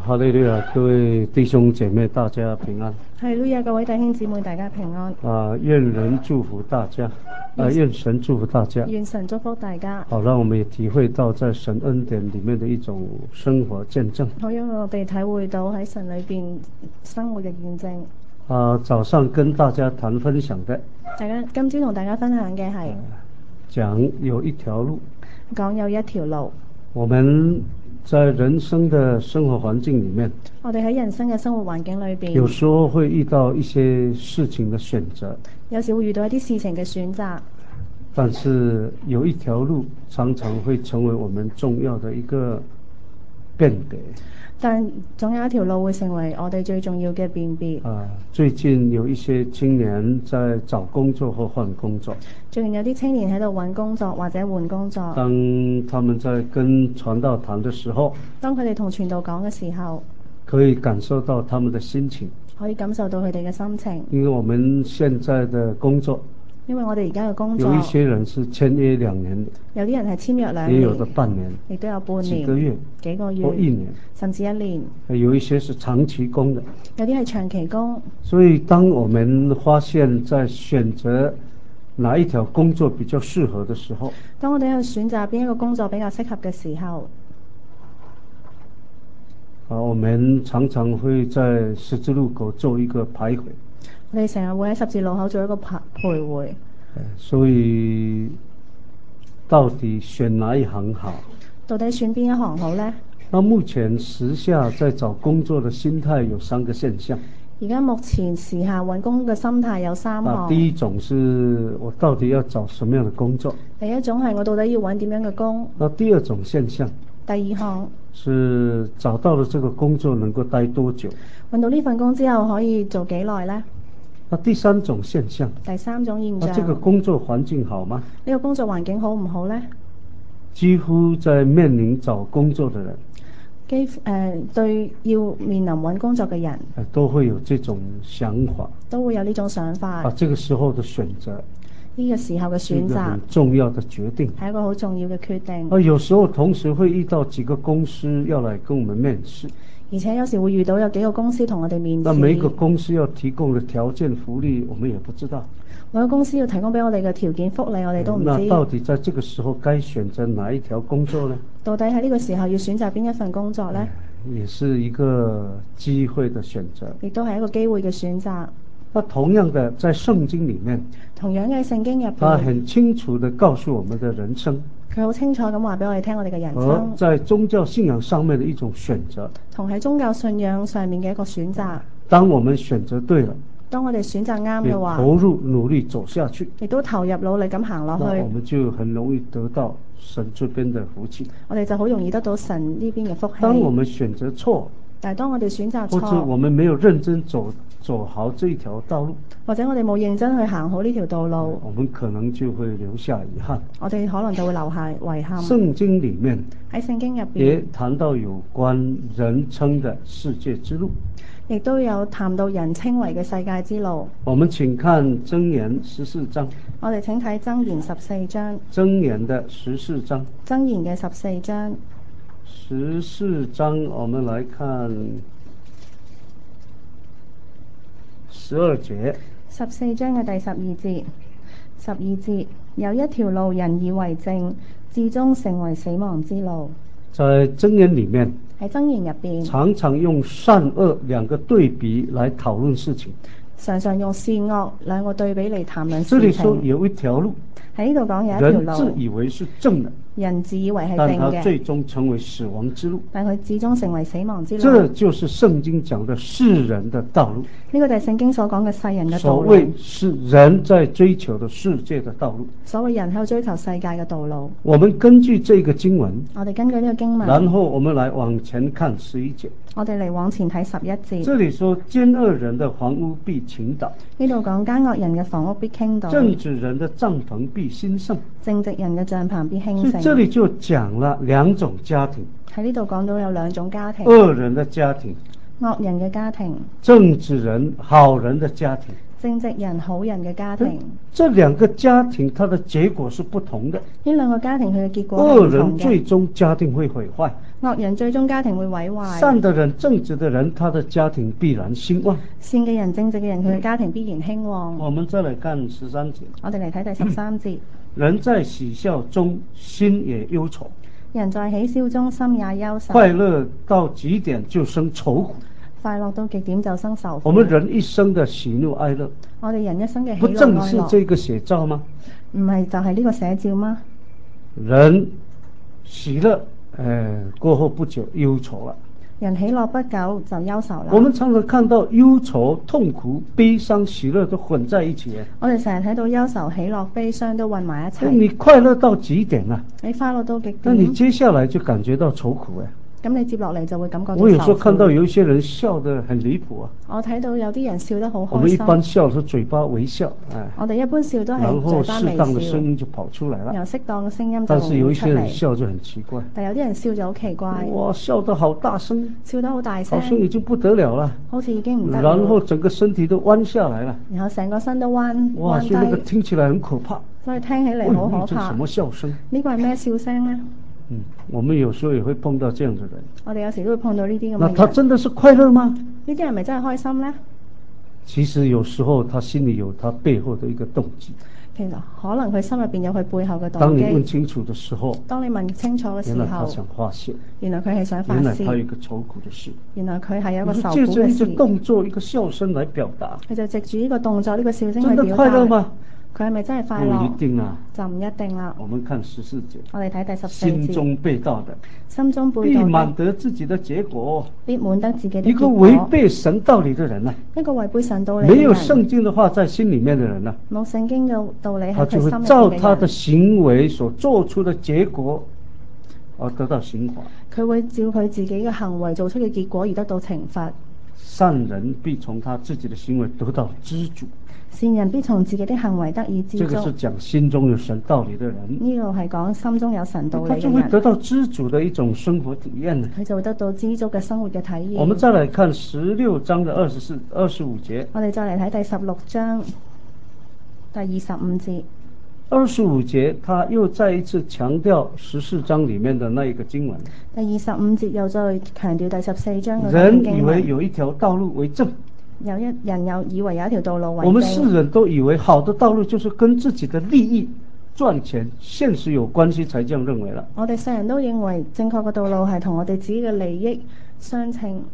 哈利路亞，各位弟兄姐妹，大家平安。 哈利路亞，各位弟兄姊妹，大家平安。 願人祝福大家，願神祝福大家。 願神祝福大家。 好，讓我們也體會到在神恩典裡面的一種生活見證。 好，讓我哋體會到喺神裏邊生活嘅見證。 早上跟大家談分享的， 今朝同大家分享嘅係講有一條路。 講有一條路。 我們在人生的生活環境裡面， 我哋喺人生嘅生活環境裏邊， 有時候會遇到一些事情的選擇， 有時會遇到一啲事情嘅選擇。 但是有一條路常常會成為我們重要的一個辨別。 但總有一條路會成為我哋最重要嘅辨別。 最近有一些青年在找工作或換工作。 最近有啲青年喺度揾工作或者換工作。 當他們在跟傳道談的時候， 當佢哋同傳道講嘅時候， 可以感受到他們的心情， 可以感受到佢哋嘅心情。 因為我們現在的工作， 因為我哋而家嘅工作， 有一些人是簽約2年， 有啲人係簽約2年， 也有的半年， 亦都有半年、 幾個月、 幾個月或1年， 甚至1年。 有一些是長期工的， 有啲係長期工。 所以當我們發現在選擇哪一條工作比較適合的時候， 當我哋喺度選擇邊一個工作比較適合嘅時候， 我們常常會在十字路口做一個徘徊。 我哋成日會喺十字路口做一個徘徊。 所以到底選哪一行好？ 到底選邊一行好呢？ 那目前時下在找工作的心態有3個現象。 而家目前時下揾工嘅心態有3項。 第一種是我到底要找什麼樣的工作？ 第一種係我到底要揾點樣嘅工？ 那第二種現象？ 第2項是找到了這個工作能夠待多久？ 揾到呢份工之後可以做幾耐呢？ 那第3種現象？ 第3種現象。 那這個工作環境好嗎？ 呢個工作環境好唔好呢？ 幾乎在面臨找工作的人， 對要面臨揾工作嘅人， 都會有這種想法， 都會有呢種想法。 這個時候的選擇， 呢個時候嘅選擇， 很重要的決定， 係一個好重要嘅決定。 有時候同時會遇到幾個公司要來跟我們面試， 而且有時會遇到有幾個公司同我哋面試。 那每一個公司要提供的條件福利，我們也不知道。 每個公司要提供俾我哋嘅條件福利，我哋都唔知。 那到底在這個時候該選擇哪一條工作呢？ 到底喺呢個時候要選擇邊一份工作呢？ 也是一個機會的選擇， 亦都係一個機會嘅選擇。 那同樣的，在聖經裡面， 同樣嘅聖經入邊， 他很清楚地告訴我們的人生， 佢好清楚咁話俾我哋聽我哋嘅人生， 在宗教信仰上面的一種選擇， 同喺宗教信仰上面嘅一個選擇。 當我們選擇對了， 當我哋選擇啱嘅話， 投入努力走下去， 亦都投入努力咁行落去， 我們就很容易得到神這邊的福氣。 我哋就好容易得到神呢邊嘅福氣。 當我們選擇錯， 但係當我哋選擇錯， 或者我們沒有認真走好這一條道路， 或者我哋冇認真去行好呢條道路， 我們可能就會留下遺憾。 我哋可能就會留下遺憾。 聖經裡面喺聖經入邊也談到有關人稱的世界之路， 亦都有談到人稱為嘅世界之路。 我們請看箴言14章。 我哋請睇箴言14章。 箴言的14章。 箴言嘅14章。 14章，我們來看12節。 14章嘅第12節。12節，有一條路人以為正，至終成為死亡之路。 在箴言裡面， 喺箴言入邊， 常常用善惡2個對比來討論事情。 常常用善惡2個對比嚟談論事情。 這裡說有一條路， 喺呢度講有一條路， 人自以為是正的， 人自以為係正嘅， 但它最終成為死亡之路。 但佢至終成為死亡之路。 這就是聖經講的世人的道路。 呢個就係聖經所講嘅世人嘅道路。 所謂是人在追求的世界的道路。 所謂人喺度追求世界嘅道路。 我們根據這個經文， 我哋根據呢個經文， 然後我們來往前看11節。 我哋嚟往前睇11節。 這裡說奸惡人的房屋必傾倒。 呢度講奸惡人嘅房屋必傾倒。 正直人的帳篷必興盛。 正直人嘅帳篷必興盛。 這裡就講了2種家庭。 喺呢度講到有2種家庭。 惡人的家庭。 惡人嘅家庭。 正直人好人的家庭。 正直人、好人嘅家庭。 這兩個家庭，它的結果是不同的。 呢兩個家庭佢嘅結果係惡人唔同嘅。 最終家庭會毀壞， 惡人最終家庭會毀壞。 善的人、正直的人，他的家庭必然興旺。 善嘅人、正直嘅人，佢嘅家庭必然興旺。 我們再來看13節。 我哋嚟睇第13節。 人在喜笑中，心也憂愁。 人在喜笑中，心也憂愁。 快樂到極點就生愁苦。 快樂到極點就生愁苦。 我們人一生的喜怒哀樂， 我哋人一生嘅喜不怒哀樂， 正是這個寫照嗎？ 唔係就係呢個寫照嗎？ 人喜樂，過後不久憂愁了。 人喜樂不久就憂愁啦。 我們常常看到憂愁、痛苦、悲傷、喜樂都混在一起。 我哋成日睇到憂愁、喜樂、悲傷都混埋一齊。 你快樂到極點啊， 你快樂到極點， 那你接下來就感覺到愁苦。 咁你接落嚟就會感覺到愁苦。 我有時候看到有一些人笑得很離譜啊。 我睇到有啲人笑得好開心。 我們一般笑是嘴巴微笑， 我哋一般笑都係然後嘴巴微笑。 適當的聲音就跑出來了。 有適當嘅聲音就但是有一些人出嚟。 笑就很奇怪。 但有啲人笑就好奇怪。 哇，笑得好大聲， 笑得好大聲， 好像已經不得了了， 好似已經唔得了。 然後整個身體都彎下來了。 然後成個身都彎哇，所以那個聽起來很可怕。 所以聽起嚟好可怕。 這什麼笑聲？ 呢個係咩笑聲呢？ 我們有時候也會碰到這樣的人。 我哋有時都會碰到呢啲咁嘅人。 那他真的是快樂嗎？ 呢啲人係咪真係開心呢？ 其實有時候他心裏有他背後的一個動機。 其實可能佢心入邊有佢背後嘅動機。 當你問清楚的時候， 當你問清楚嘅時候， 原來他想發洩。 原來佢係想發洩。 原來他有一個愁苦的事。 原來佢係有一個愁苦借嘅事。 着一個動作、一個笑聲來表達。 佢就藉住呢個動作、呢個笑聲去表達。 真的快樂嗎？ 佢係咪真係快樂？ 不一定啊， 就唔一定啦。 我們看14節。 我哋睇第14節。 心中被盜的， 心中被盜的， 必滿得自己的結果。 必滿得自己的結果。 一個違背神道理的人啊， 一個違背神道理嘅人， 沒有聖經的話在心裏面的人啊， 冇聖經嘅道理喺他就會佢心入邊嘅人， 照他的行為所做出的結果而得到刑罰。 佢會照佢自己嘅行為做出嘅結果而得到懲罰。 善人必從他自己的行為得到知足。 善人必從自己的行為得以知足。 這個是講心中有神道理的人。 呢個係講心中有神道理嘅人。 他就會得到知足的一種生活體驗。 佢就會得到知足嘅生活嘅體驗。 我們再來看16章的25節。 我哋再嚟睇第16章第25節。 25節，他又再一次強調14章裏面的那一個經文。 第25節又再強調第14章嘅經文。 人以為有一條道路為正。 有一人以為有一條道路為正。 我們世人都以為好的道路就是跟自己的利益、賺錢、現實有關係，才這樣認為了。 我哋世人都認為正確嘅道路係同我哋自己嘅利益相稱。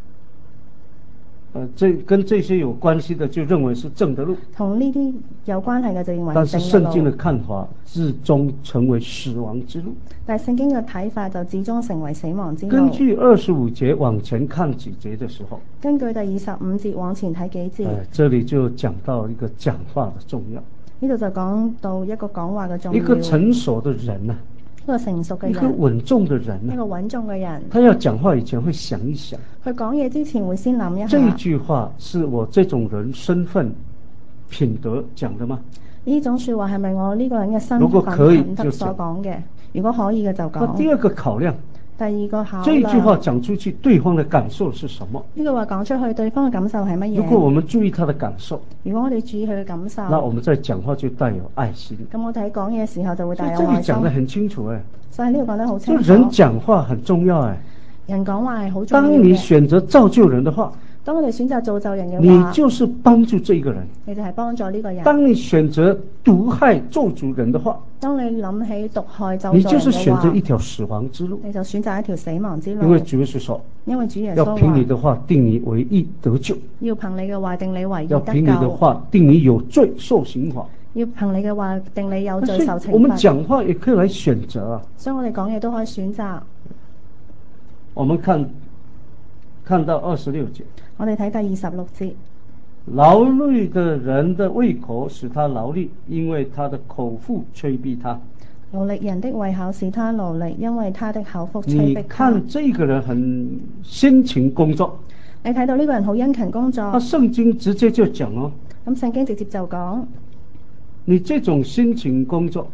跟這些有關係的就認為是正的路。 同呢啲有關係嘅就認為係正嘅路。 但是聖經的看法，至終成為死亡之路。 但係聖經嘅睇法就至終成為死亡之路。 根據25節往前看幾節的時候， 根據第25節往前睇幾節， 這裡就講到一個講話的重要。 呢度就講到一個講話嘅重要。 一個成熟的人啊， 一個成熟嘅人， 一個穩重的人啊， 一個穩重嘅人， 他要講話以前會想一想。 佢講嘢之前會先諗一下。 這句話是我這種人身份品德講的嗎？ 呢種說話係咪我呢個人嘅身如果份可以品德所講嘅？如果可以嘅就講。 第二個考量。 第二個考量。 這句話講出去，對方的感受是什麼？ 呢句話講出去，對方嘅感受係乜嘢？ 如果我們注意他的感受， 如果我哋注意佢嘅感受， 那我們在講話就帶有愛心。 咁我哋喺講嘢嘅時候就會帶有愛心。 這裡講得很清楚。 所以呢度講得好清楚。 就人講話很重要。 人講話係好重要嘅。 當你選擇造就人的話， 當我哋選擇造就人嘅話， 你就是幫助這個人。 你就係幫助呢個人。 當你選擇毒害咒詛人的話， 當你諗起毒害咒詛人嘅話， 你就是選擇一條死亡之路。 你就選擇一條死亡之路。 因為主耶穌說， 因為主耶穌要憑你的話定你為義得救。 要憑你嘅話定你為義得救。 要憑你的話定你有罪受刑罰。 要憑你嘅話定你有罪受懲罰。 我們講話也可以來選擇。 所以我哋講嘢都可以選擇。 我們看到26節。 我哋睇第26節。 勞累的人的胃口使他勞力，因為他的口腹催逼他。 勞力人的胃口使他勞力，因為他的口腹催逼他。 你看這個人很辛勤工作。 你睇到呢個人好殷勤工作。 聖經直接就講。 咁聖經直接就講， 你這種辛勤工作，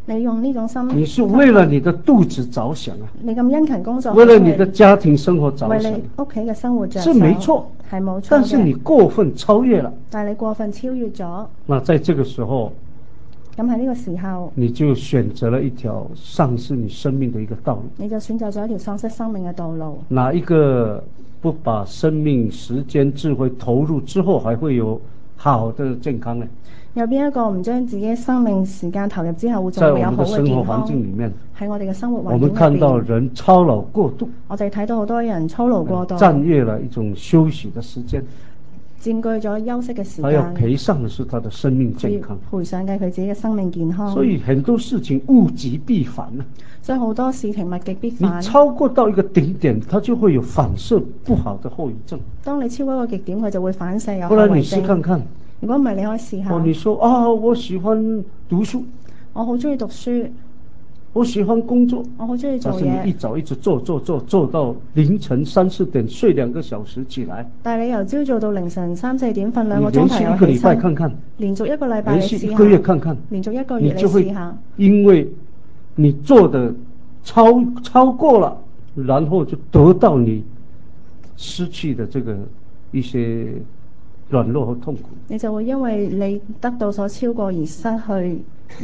你用呢種心， 你是為了你的肚子着想啊， 你咁殷勤工作， 為了你的家庭生活着為想， 你屋企嘅生活着是想， 沒錯， 係冇錯嘅。 但是你過分超越了， 但係你過分超越咗， 那在這個時候， 咁喺呢個時候， 你就選擇了一條喪失你生命的一個道路。 你就選擇咗一條喪失生命嘅道路。 哪一個不把生命、時間、智慧投入之後，還會有好的健康呢？ 有邊一個唔將自己生命時間投入之後，仲會有好嘅健康？ 在我們的生活環境裡面， 喺我哋嘅生活環境我們看到人操勞過度， 我哋睇到好多人操勞過度， 佔越了一種休息的時間， 佔據咗休息嘅時間。 他要賠上的是他的生命健康， 賠上嘅佢自己嘅生命健康。 所以很多事情物極必反啊！ 所以好多事情物極必反。 你超過到一個頂點，它就會有反射不好的後遺症。 當你超過一個極點，佢就會反射有後遺症。 不然你試看看。 如果唔係，你可以試下。 你說啊，我喜歡讀書， 我好中意讀書， 我喜歡工作， 我好中意做嘢。 但是你一早一直做到凌晨3、4點，睡2個小時起來。 但係你由朝做到凌晨3、4點，瞓2個鐘頭又起身。 連續一個禮拜看看， 連續一個禮拜你試下， 連續一個月看看， 連續一個月你就會試下。 因為你做的超過了，然後就得到你失去的這個一些軟弱和痛苦，你就會因為你得到所超過而失去，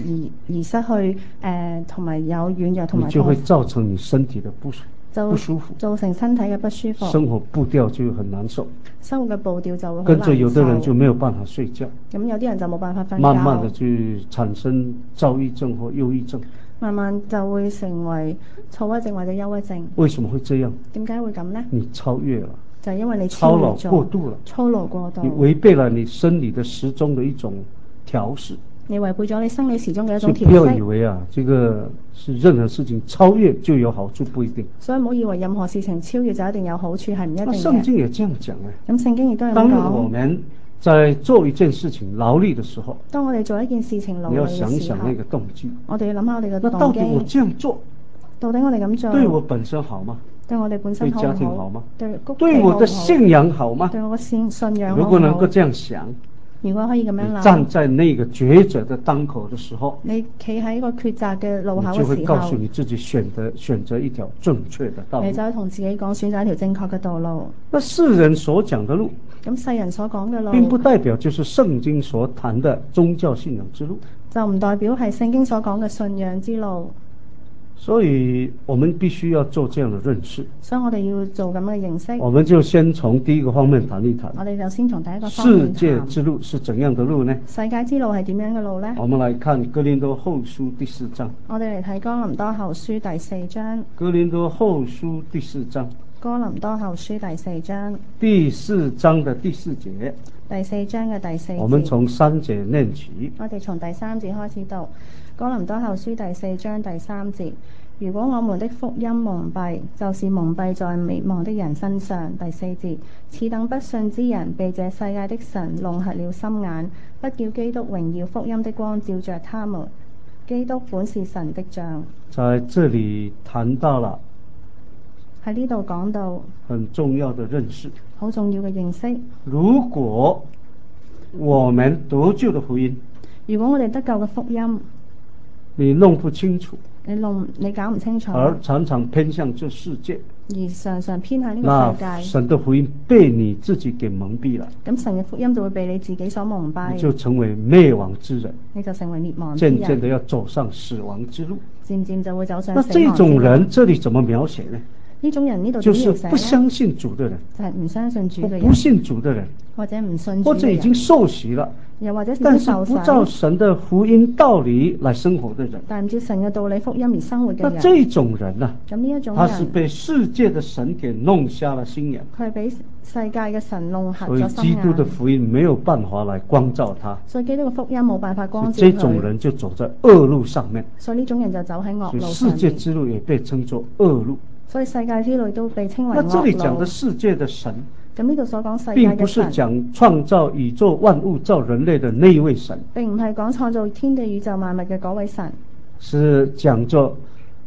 同埋有軟弱同埋痛苦， 你就會造成你身體的不舒服， 造成身體嘅不舒服， 生活步調就很難受， 生活嘅步調就會好難受， 跟着有的人就沒有辦法睡覺， 咁有啲人就冇辦法瞓覺， 慢慢的就產生躁鬱症或憂鬱症， 慢慢就會成為躁鬱症或者憂鬱症。 為什麼會這樣？ 點解會咁呢？ 你超越了， 就係因為你操勞過度了， 操勞過度， 你違背了你生理的時鐘的一種調試， 你違背咗你生理時鐘嘅一種調適。 不要以為啊，這個是任何事情超越就有好處，不一定。 所以唔好以為任何事情超越就一定有好處，係唔一定嘅。 聖經也這樣講嘅。 咁聖經亦都係咁講。 當我們在做一件事情勞力的時候， 當我哋做一件事情勞力嘅時候， 你要想想那個動機。 我哋要諗下我哋嘅動機。 那到底我這樣做， 到底我哋咁做， 對我本身好嗎？ 對我哋本身好唔好？ 對家庭好嗎？ 對我的信仰好嗎？ 對我嘅信仰好唔好？ 如果能夠這樣想， 如果可以咁樣諗， 站在那個抉擇的當口的時候， 你企喺一個抉擇嘅路口嘅時候， 你就會告訴你自己選擇一條正確的道路。 你就會同自己講選擇一條正確嘅道路。 那世人所講的路， 咁世人所講嘅路， 並不代表就是聖經所談的宗教信仰之路， 就唔代表係聖經所講嘅信仰之路。 所以我們必須要做這樣的認識， 所以我哋要做咁嘅認識。 我們就先從第一個方面談一談。 我哋就先從第一個方面談。 世界之路是怎樣的路呢？ 世界之路係點樣嘅路呢？ 我們來看哥林多後書第4章。 我哋嚟睇哥林多後書第4章。 哥林多後書第4章。 哥林多後書第4章。 第4章的第4節。 第4章嘅第4節。 我們從3節念起。 我哋從第3節開始讀。哥林多後書第4章第3節。如果我們的福音蒙蔽，就是蒙蔽在滅亡的人身上。第4節。此等不信之人，被這世界的神弄瞎了心眼，不叫基督榮耀福音的光照着他們。基督本是神的像。 在這裡談到了喺呢度講到很重要的認識， 好重要嘅認識。 如果我們得救的福音， 如果我哋得救嘅福音， 你弄不清楚， 你搞唔清楚， 而常常偏向這世界， 而常常偏向呢個世界， 那神的福音被你自己給蒙蔽了， 咁神嘅福音就會被你自己所蒙蔽， 你就成為滅亡之人， 你就成為滅亡之人， 漸漸的要走上死亡之路， 漸漸就會走上死亡之路。 那這種人這裡怎麼描寫呢？ 呢種人呢度就是不相信主的人， 就係唔相信主嘅人， 不信主的人， 或者唔信主嘅人， 或者已經受洗了， 又或者但是不照神的福音道理來生活的人， 但唔照神嘅道理福音而生活嘅人， 那這種人呢？ 咁呢一種人， 他是被世界的神給弄瞎了心眼， 佢係俾世界嘅神弄瞎咗心眼， 所以基督的福音沒有辦法來光照他， 所以基督嘅福音冇辦法光照佢，這種人就走在惡路上面， 所以呢種人就走喺惡路上面， 世界之路也被稱作惡路， 所以世界之路都被稱為惡路。 那這裡講的世界的神， 咁呢度所講世界嘅神， 並不是講創造宇宙萬物造人類的那一位神， 並唔係講創造天地宇宙萬物嘅嗰位神， 是講作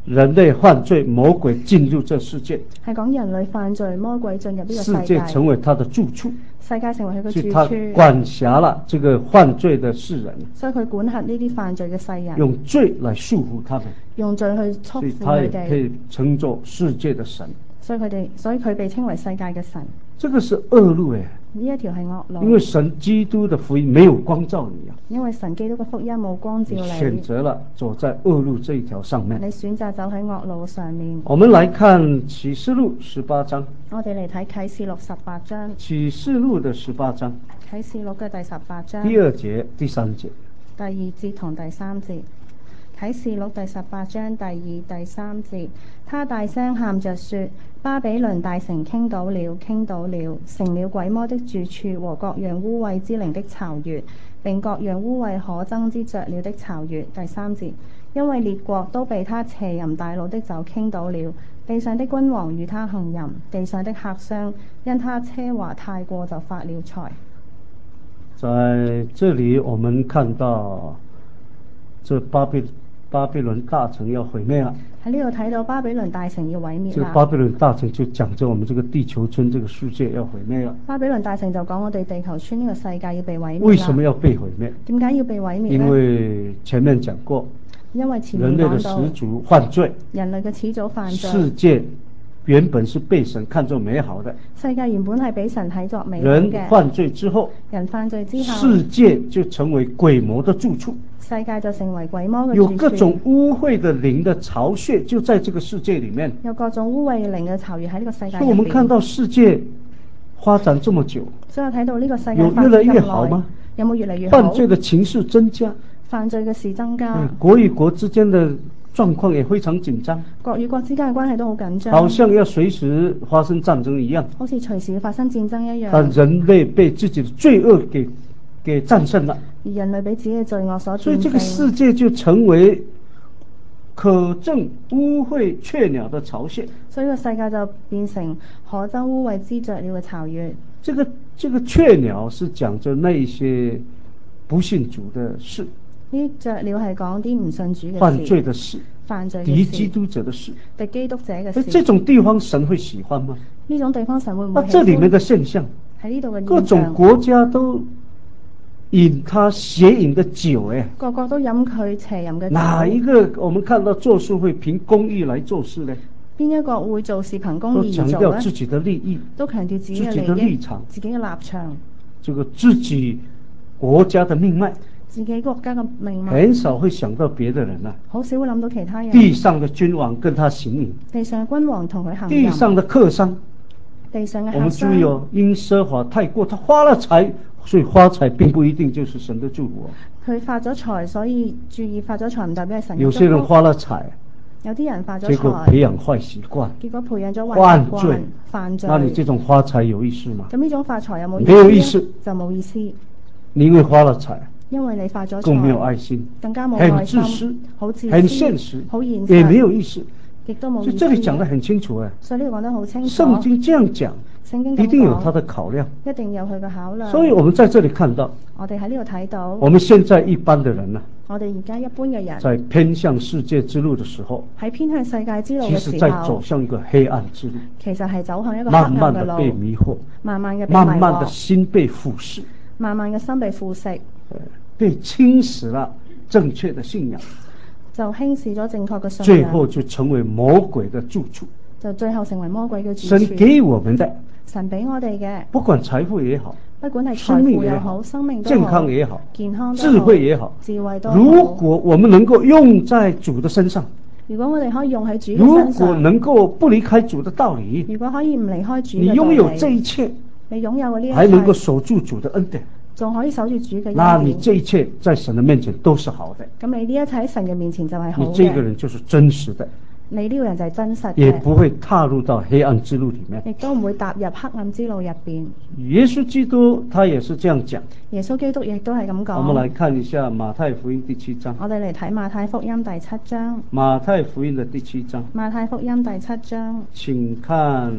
人類犯罪，魔鬼進入這世界， 係講人類犯罪，魔鬼進入呢個世界， 世界成為他的住處， 世界成為佢嘅所以他住處， 管轄了這個犯罪的世人， 所以佢管轄呢啲犯罪嘅世人， 用罪來束縛他們， 用罪去束所以縛佢他也可以哋， 稱作世界的神。 所以佢被稱為世界嘅神。 這個是惡路誒， 呢一條係惡路， 因為神基督的福音沒有光照你啊， 因為神基督嘅福音冇光照你你， 選擇了走在惡路這一條上面。 你選擇走喺惡路上面。 我們來看啟示錄18章， 我哋嚟睇啟示錄18章， 啟示錄的18章， 啟示錄嘅第18章第2節、第3節。 第2節同第3節。啟示錄第18章第2、第3節，他大聲喊着說：巴比倫大城傾倒了，傾倒了，成了鬼魔的住處和各樣污穢之靈的巢穴，並各樣污穢可憎之雀鳥的巢穴。第3節，因為列國都被他邪淫大怒的酒傾倒了，地上的君王與他行淫，地上的客商因他奢華太過就發了財。 在這裏我們看到這巴比倫大城要毀滅了。 喺呢度睇到巴比倫大城要毀滅啦。 這個巴比倫大城就講着我們這個地球村這個世界要毀滅了。 巴比倫大城就講我哋地球村呢個世界要被毀滅啦。 為什麼要被毀滅？ 點解要被毀滅呢？ 因為前面講過， 因為前面人類的始祖犯罪， 人類嘅始祖犯罪， 世界原本是被神看作美好的， 世界原本係俾神睇作美好人嘅。 犯罪之後， 人犯罪之後， 世界就成為鬼魔的住處， 世界就成為鬼魔嘅有住處。 各種污穢的靈的巢穴就在這個世界裏面。 有各種污穢靈嘅巢穴喺呢個世界入邊。 所以我們看到世界發展這麼久， 所以我睇到呢個世界有發展越來越咁耐好嗎？ 有冇越嚟越好？ 犯罪的情勢增加， 犯罪嘅事增加， 國與國之間的狀況也非常緊張， 國與國之間嘅關係都好緊張， 好像要隨時發生戰爭一樣， 好似隨時發生戰爭一樣。 但人類被自己的罪惡給戰勝了， 而人類被自己嘅罪惡所戰勝， 所以這個世界就成為可憎污穢雀鳥的巢穴。 所以個世界就變成可憎污穢之雀鳥嘅巢穴。 這個雀鳥是講着那一些不信主的事， 呢啲雀鳥係講啲唔信主嘅事， 犯罪的事， 犯罪嘅敵事， 基督者的事， 敵基督者嘅事。 這種地方神會喜歡嗎？ 呢種地方神會唔會喜歡？ 這裏面的現象， 喺呢度嘅現象， 各種國家都飲他邪淫的酒， 個個都飲佢邪淫嘅酒。 哪一個我們看到做事會憑公義來做事呢？ 邊一個會做事憑公都強義而做呢？ 調自己的利益， 都強調自己嘅自己的利益、 立場， 自己嘅立場， 這個自己國家的命脈， 自己國家嘅命脈， 很少會想到別的人啊。 好少會諗到其他人。 地上的君王跟他行淫， 地上嘅君王同佢行淫， 地上的客商， 地上嘅我們注客商意哦，因奢華太過，他發了財，所以發財並不一定就是神的祝福。 佢發咗財，所以注意發咗財唔代表係神嘅祝福。 有些人發了財， 有啲人發咗結果財， 培養壞習慣， 結果培養咗壞習犯慣罪， 犯罪。 那你這種發財有意思嗎？ 咁呢種發財有冇意思？ 沒有意思， 就冇意思。 你因為發了財， 因為你發咗財， 更沒有愛心， 更加冇愛很自心， 私， 好自私， 很現實， 好現實， 也沒有意思。 亦都冇意思。 所以這裏講得很清楚， 所以呢度講得好清楚。 聖經這樣講， 聖經咁講， 一定有它的考量， 一定有佢嘅考量。 所以我們在這裏看到， 我哋喺呢度睇到， 我們現在一般的人呢， 我哋而家一般嘅人在偏向世界之路的時候， 喺偏向世界之路其嘅時實在走候， 向一個黑暗之路， 其實係走向一個黑暗慢慢的嘅路， 被迷惑， 慢慢嘅被迷慢慢的惑， 心被腐蝕， 慢慢嘅心被腐蝕， 被侵蝕了正確的信仰， 就輕視咗正確嘅信仰， 最後就成為魔鬼的住處。 就最後成為魔鬼嘅住處。 神給我們的， 神俾我哋嘅， 不管財富也好， 不管係生財命也好， 富又好，生命都健好， 康也好， 健康都好， 智慧也好， 智慧都好。 如果我們能夠用在主的身上， 如果我哋可以用喺主嘅如身上， 果能夠不離開主的道理， 如果可以唔離開主嘅你道理， 擁有這一切， 你擁有嘅呢一還能夠切， 守住主的恩典， 仲可以守住主嘅那你恩典， 這一切在神的面前都是好的。 咁你呢一切喺神嘅面前就係好你這個嘅。 人就是真實的， 你呢個人就係真實嘅， 也不會踏入到黑暗之路裏面。 亦都唔會踏入黑暗之路入邊。 耶穌基督他也是這樣講。 耶穌基督亦都係咁講。 我們來看一下馬太福音第7章。 我哋嚟睇馬太福音第7章。 馬太福音的第7章。 馬太福音第7章。 請看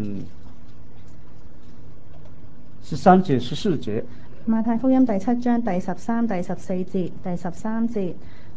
13節、14節。 馬太福音第7章第13、第14節，第13節。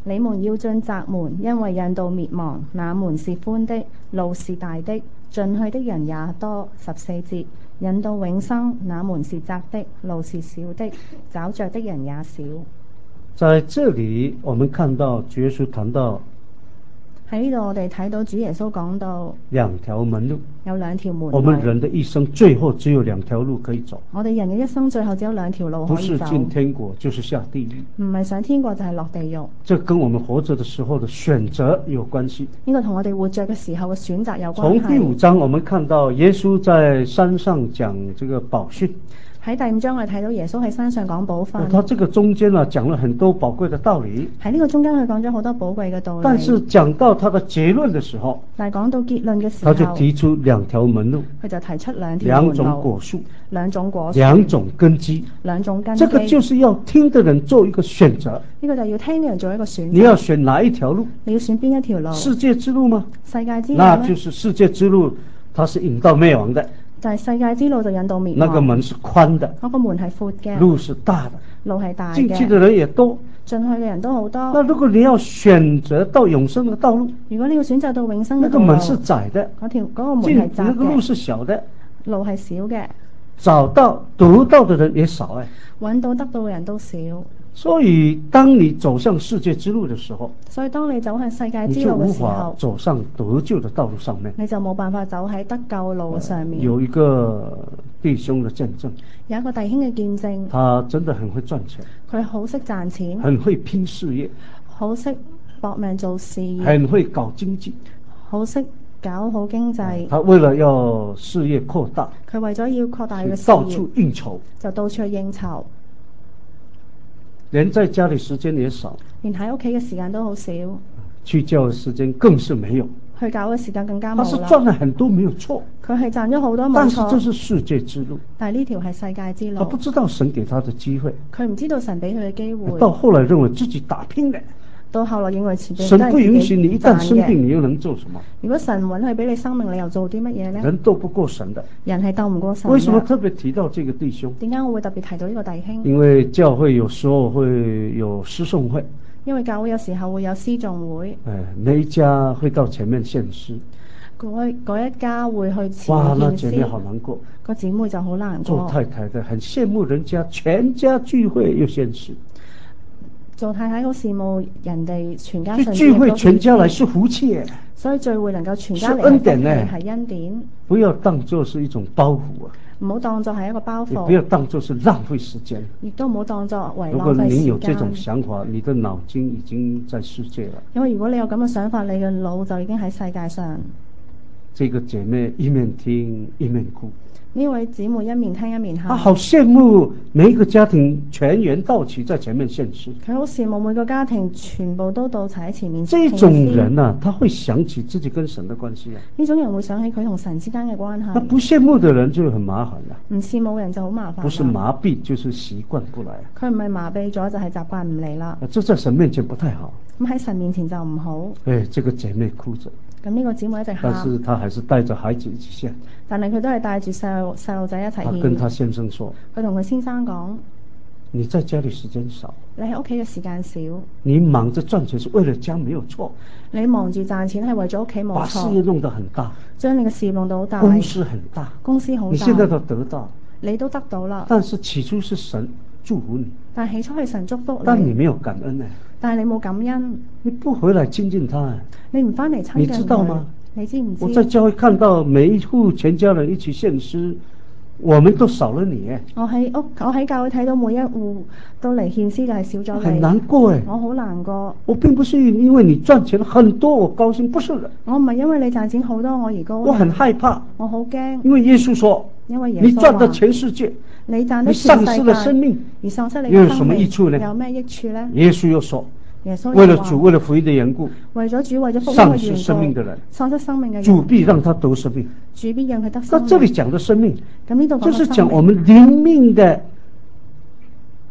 你們要進窄門，因為引到滅亡，那門是寬的，路是大的，進去的人也多。14節，引到永生，那門是窄的，路是小的，找着的人也少。 在这里我们看到主耶稣谈到喺呢度我哋睇到主耶穌講到兩條門路， 有兩條門路。 我們人的一生最後只有兩條路可以走， 我哋人嘅一生最後只有兩條路可不是以走， 進天國就是下地獄。 唔係上天國就係落地獄。 這跟我們活着的時候的選擇有關係。 呢個同我哋活着嘅時候嘅選擇有關從係。 第5章我們看到耶穌在山上講這個寶訓， 喺第5章我哋睇到耶穌喺山上講寶訓。 他這個中間講了很多寶貴的道理。 喺呢個中間佢講咗好多寶貴嘅道理。 但是講到他的結論的時候， 但係講到結論嘅時候， 他就提出兩條門路， 佢就提出兩條門路， 兩種果樹， 兩種果樹， 兩種根基， 兩種根基。 這個就是要聽的人做一個選擇。 呢個就要聽嘅人做一個選擇。 你要選哪一條路？ 你要選邊一條路？世界之路嗎？ 世界之路那就是世界之路，它是引到滅亡的。 就係世界之路就引到滅亡。 那個門是寬的， 嗰個門係闊嘅， 路是大的， 路係大嘅， 進去的人也多， 進去嘅人都好多。 那如果你要選擇到永生的道路， 如果你要選擇到永生嘅道路， 那個門是窄的， 嗰個門係窄嘅， 那個路是小的， 路係小嘅， 找到得到的人也少揾到得到嘅人都少。 所以當你走向世界之路的時候， 所以當你走向世界你之路嘅時就無法候， 走上得救的道路上面， 你就冇辦法走喺得救路上面。 有一個弟兄的見證， 有一個弟兄嘅見證， 他真的很會賺錢， 佢好識賺錢， 很會拼事業， 好識搏命做事業， 很會搞經濟， 好識搞好經濟。 他為了要事業擴大， 佢為咗要擴大佢嘅事到處業， 應酬， 就到處去應酬， 連在家裏時間也少， 連喺屋企嘅時間都好少， 去教會時間更是沒有。 去教嘅時間更加他是冇啦。 賺了很多沒有錯， 佢係賺咗好多冇但是這錯， 是世界之路， 但係呢條係世界之路他不。知道神給他的機會， 佢唔知道神俾佢嘅機會， 到後來認為自己打拼了， 到後來認為前邊神不都係自己允許你一旦生賺嘅。 病，你又能做什麼？ 如果神允許俾你生命，你又做啲乜嘢呢？ 人鬥不過神的。 人係鬥唔過神嘅。 為什麼特別提到這個弟兄？ 點解我會特別提到呢個弟兄？ 因為教會有時候會有詩誦會， 因為教會有時候會有詩頌會， 每一家會到前面獻詩。 嗰一家會去前哇，那面獻詩， 姐妹好難過， 個姊妹就好難做過。 太太的很羨慕人家全家聚會又獻詩， 做太太好羨慕人哋全家所以聚會全家來是福氣， 所以聚會能夠全家嚟是恩典呢， 係恩典。 不要當作是一種包袱啊， 唔好當作係一個包也不袱， 要當作是浪費時間。 亦都唔好當作為如果浪費時您有這種間。 想法，你的腦筋已經在世界了。 因為如果你有咁嘅想法，你嘅腦就已經喺世界上。 這個姐妹一面聽一面哭， 呢位姊妹一面聽一面喊。 她好羨慕每一個家庭全員到齊在前面獻詩。 佢好羨慕每個家庭全部都到齊喺前面。 這種人啊，他會想起自己跟神的關係啊。 呢種人會想起佢同神之間嘅關係。 那不羨慕的人就很麻煩啦。 唔羨慕人就好麻煩。 不是麻痹就是習慣不來。 佢唔係麻痹咗，就係習慣唔嚟啦。 這在神面前不太好。 咁喺神面前就唔好。 這個姐妹哭着。 咁呢個姊妹一直喊。 但是她還是帶着孩子一起獻。 但係佢都係帶住細路仔一齊獻。 她跟她先生說。 佢同佢先生講： 你在家裏時間少。 你喺屋企嘅時間少。 你忙着賺錢是為了家沒有錯。 你忙住賺錢係為咗屋企冇錯。 把事業弄得很大。 將你嘅事業弄到好大。 公司很大。 公司好大。 你現在都得到。 你都得到啦。 但是起初是神祝福你。 但起初係神祝福你。 但你沒有感恩呢。 但係你冇感恩。 你不回來親近他。 你唔返嚟親近佢。 你知道嗎？ 你知唔知？ 我在教會看到每一戶全家人一起獻詩，我們都少了你。 我喺教會睇到每一戶都嚟獻詩，就係少咗你。 很難過誒。 我好難過。 我並不是因為你賺錢很多我高興，不是的。 我唔係因為你賺錢好多我而高興。 我很害怕。 我好驚。 因為耶穌說， 因為耶穌你賺得全世界， 你賺得你喪失了生命， 而喪失你又有什麼益處呢？ 有咩益處呢？ 耶穌又說。 耶穌為了主，為了福音的緣故， 為咗主，為咗福音嘅緣故， 喪失生命的人， 喪失生命嘅人， 主必讓他得生命。 主必讓佢得生命。 那這裏講的生命， 咁呢度講就是講我們靈命的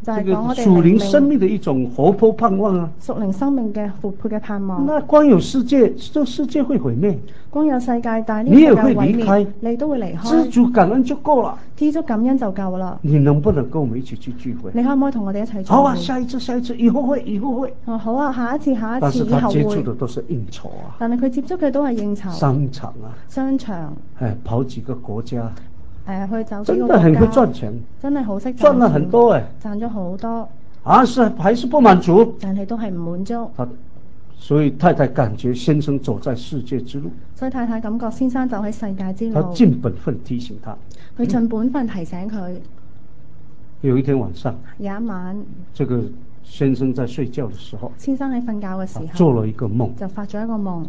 就係這個講我哋屬靈靈生命的一種活潑盼望啊。 屬靈生命嘅活潑嘅盼望。 那光有世界，這世界會毀滅， 光有世界，但係呢你也個世界毀會離開滅，你都會離知開。 足感恩就夠了。 知足感恩就夠啦。 你能不能跟我們一起去聚會？ 你可唔可以同我哋一齊聚會？ 好啊，下一次，以後會。 哦，好啊，下一次， 但是以後他接觸會。 的都是應酬啊， 但係佢接觸嘅都係應酬。 商場啊， 商場。 跑幾個國家。 去走幾個國家。 真的很會賺錢。 真係好識賺錢。 賺了很多賺咗好多。 還是不滿足。 但係都係唔滿足。 所以太太感覺先生走在世界之路。 所以太太感覺先生走喺世界之路。 他盡本分提醒他。 佢盡本分提醒佢。 有一天晚上。 有一晚。 這個先生在睡覺的時候。 先生喺瞓覺嘅時候。 做了一個夢。 就發咗一個夢。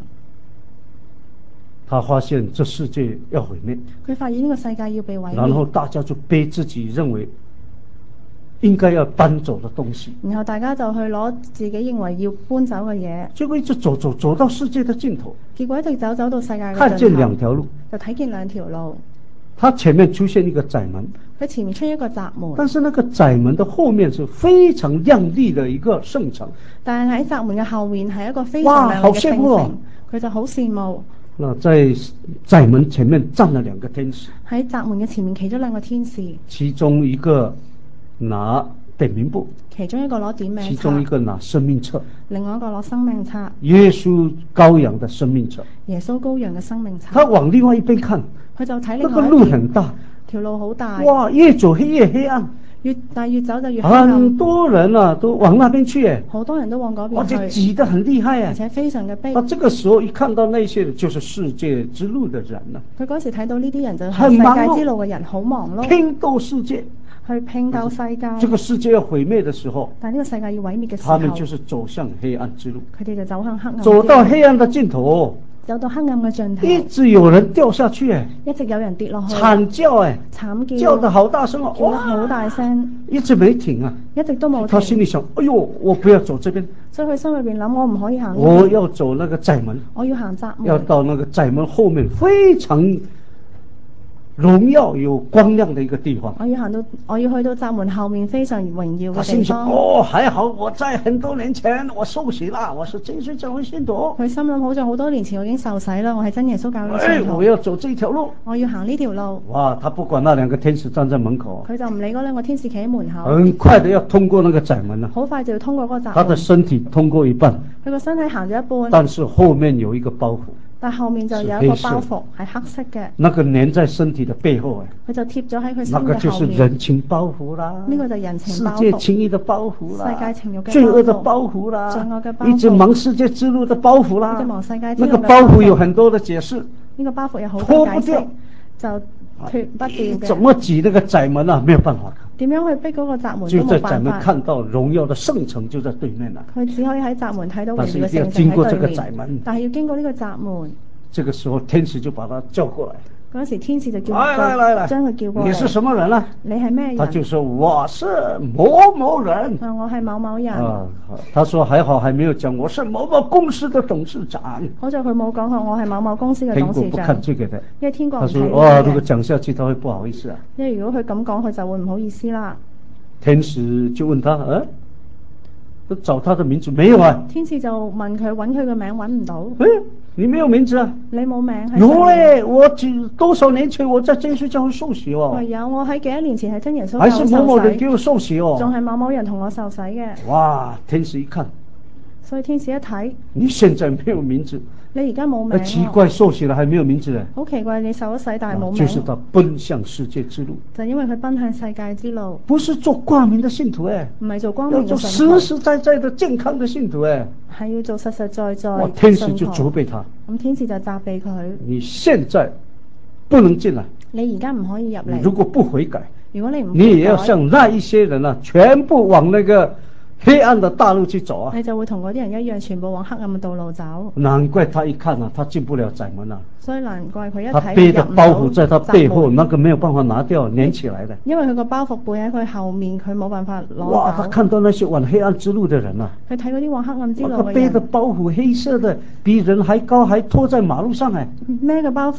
他發現這世界要毀滅。 佢發現呢個世界要被毀滅。 然後大家就背自己認為應該要搬走的東西。 然後大家就去攞自己認為要搬走嘅嘢。 結果一直走到世界的盡頭。 結果一直走到世界嘅盡頭。 看見兩條路。 就睇見兩條路。 他前面出現一個窄門。 佢前面出一個窄門。 但是那個窄門的後面是非常亮麗的一個聖城。 但係喺窄門嘅後面係一個非常亮麗嘅聖城。佢就好羨慕。 那在窄門前面站了兩個天使。 喺窄門嘅前面企咗兩個天使。 其中一個拿點名簿。 其中一個攞點名冊。 其中一個拿生命冊。 另外一個攞生命冊。 耶穌羔羊的生命冊。 耶穌羔羊嘅生命冊。 他往另外一邊看。 佢就睇另外一邊。 那個路很大。 條路好大。 哇！越走越黑暗。 但越走就越黑暗。 很多人啊都往那邊去誒。 好多人都往嗰邊去。 而且擠得很厲害啊。 而且非常嘅逼。 這個時候一看到那些就是世界之路的人啊。 佢嗰時睇到呢啲人就係世界之路嘅人，好忙碌。 拼鬥世界。 去拼鬥世界。 這個世界要毀滅的時候。 但呢個世界要毀滅嘅時候。 他們就是走向黑暗之路。 佢哋就走向黑暗。 走到黑暗的盡頭。 走到黑暗嘅盡頭。 一直有人掉下去誒。 一直有人跌落去。 慘叫誒。 慘叫。 叫得好大聲啊！ 叫得好大聲。 一直沒停啊。 一直都冇停。 他心裏想：哎呦，我不要走這邊。 所以佢心裏邊諗：我唔可以行。 我要走那個窄門。 我要行窄門。 要到那個窄門後面非常榮耀有光亮的一個地方。 我要去到窄門後面非常榮耀嘅地方。 哦，還好我在很多年前我受洗啦，我是真耶穌教會信徒。 佢心諗：好似好多年前我已經受洗啦，我係真耶穌教會信徒。 我要走這條路。 我要行呢條路。 哇！他不管那兩個天使站在門口。 佢就唔理嗰兩個天使企喺門口。 很快的要通過那個窄門啦。 好快就要通過嗰個窄門。 他的身體通過一半。 佢個身體行咗一半。 但是後面有一個包袱。 但後面就有一個包袱係黑色嘅。 那個粘在身體的背後佢就貼咗喺佢身嘅後面。 那個就是人情包袱啦。 呢個就人情包袱。 世界情義的包袱啦。 世界情慾嘅罪惡的包袱啦。 罪惡嘅包袱。 一直忙世界之路的包袱啦。 一直忙世界之路嘅那個包袱有很多的解釋。 呢個包袱有好多解釋。就脫不掉嘅。 怎麼擠那個窄門啊？沒有辦法。 點樣去逼嗰個閘門都冇辦法。 就在窄門看到榮耀的聖城就在對面啦。 佢只可以喺閘門睇到榮耀嘅聖城喺對面。 但是一定要經過這個窄門。 但係要經過呢個閘門。 這個時候天使就把他叫過來。 嗰時天使就叫來， 將佢叫過嚟。 你是什麼人啊？ 你係咩人？ 他就說我是某某人。 我係某某人。 他說還好還沒有講我是某某公司的董事長。 好在佢冇講過我係某某公司嘅董事長。 天國不看這個的。 因為天國唔睇呢啲嘅。 他說哇，如果講下去他會不好意思啊。 因為如果佢咁講，佢就會唔好意思啦。 天使就問他，都找他的名字沒有啊？ 天使就問佢，揾佢個名揾唔到。 你沒有名字啊？ 你冇名？ 有咧，我多少年前我在真耶穌教會受洗哦。 係有，我喺幾多年前喺真耶穌教會受洗。還是某某人給我受洗哦。 仲係某某人同我受洗嘅。 哇！天使一看， 所以天使一睇， 你現在沒有名字。 你而家冇名。 奇怪，受洗了還沒有名字咧。 好奇怪，你受咗洗但係冇名。 就是他奔向世界之路。 就因為佢奔向世界之路。 不是做光明的信徒唔係做光明嘅信徒。 要做實實在在的健康的信徒係要做實實在在。 天使就責備他。 咁天使就責備佢。 你現在不能進來。 你而家唔可以入嚟。 如果不悔改， 如果你唔悔改， 你也要像那一些人啊，全部往那個黑暗的大路去走啊！ 你就會同嗰啲人一樣，全部往黑暗嘅道路走。 難怪他一看啊，他進不了窄門啊。 所以難怪佢一睇他背的包袱在他背後，那個沒有辦法拿掉，連起來的。 因為佢個包袱背喺佢後面，佢冇辦法攞走。 哇！他看到那些往黑暗之路的人啊， 佢睇嗰啲往黑暗之路嘅人， 他背的包袱黑色的，比人還高，還拖在馬路上哎。 孭嘅包袱